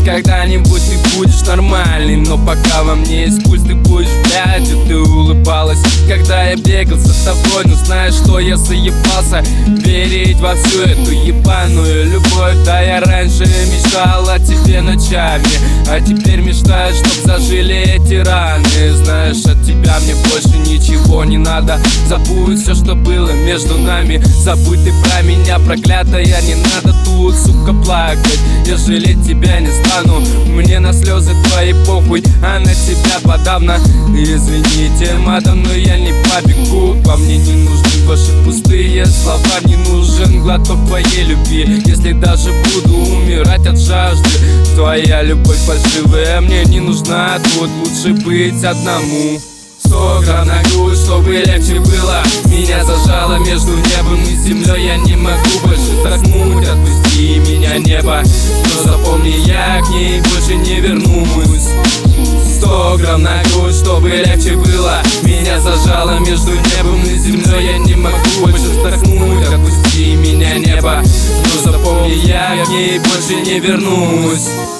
когда-нибудь ты будешь нормальный. Но пока во мне есть пульс, ты будешь блядью. Ты улыбалась, когда я бегал за тобой. Но знаешь что, я заебался верить во всю эту ебаную любовь. Да, я раньше мечтал о тебе ночами, а теперь мечтаю, чтоб зажили эти раны. Знаешь, от тебя мне больше ничего не надо. Забудь все, что было между нами. Забудь ты про меня, проклятая. Не надо тут, сука, плакать. Я жалеть тебя не стану. Мне на слезы твои похуй, а на тебя подавно. Извините, мадам, но я не побегу. По мне не нужны ваши пустые слова. Не нужен глоток твоей любви. Если даже буду умирать от жажды, твоя любовь фальшивая мне не нужна. Тут лучше быть одному. 100 грамм на грудь, чтобы легче было. Меня зажало между небом и землей. Я не могу больше заснуть, отпусти меня, небо. Но запомни, я к ней больше не вернусь. 100 грамм на грудь, чтобы легче было. Меня зажало между небом и землей. Я не могу больше заснуть, отпусти меня, небо. Но запомни, я к ней больше не вернусь.